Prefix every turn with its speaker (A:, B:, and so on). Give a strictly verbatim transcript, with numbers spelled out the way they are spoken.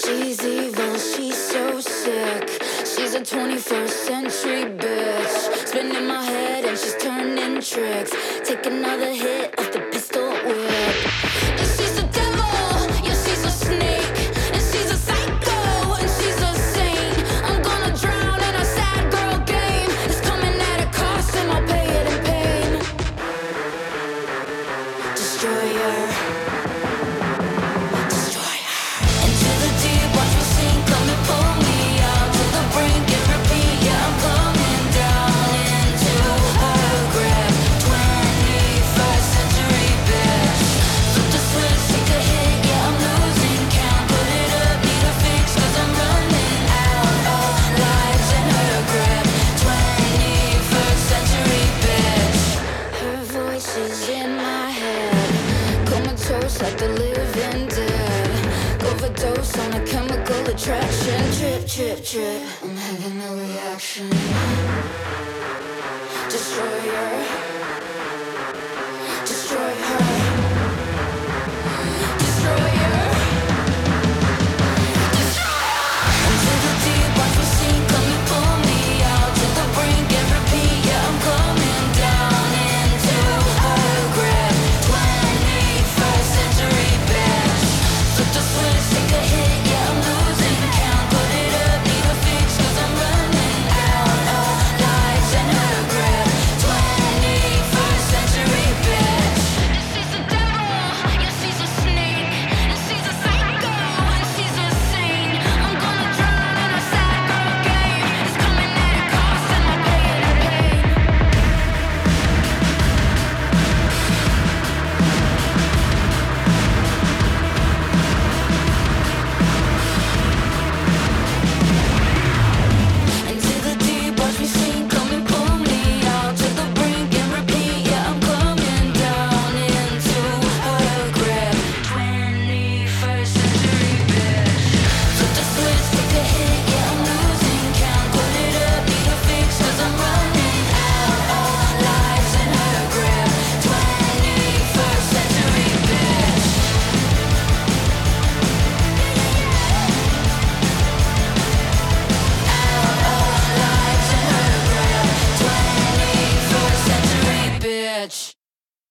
A: She's evil, she's so sick. She's a twenty-first century bitch. Spinning my head and she's turning tricks. Take another hit of the pistol whip. And she's a devil, yeah, she's a snake. And she's a psycho, and she's a saint. I'm gonna drown in a sad girl game. It's coming at a cost and I'll pay it in pain. Destroyer. Like the living dead. Overdose on a chemical attraction. Trip, trip, trip, I'm having a reaction. Destroyer.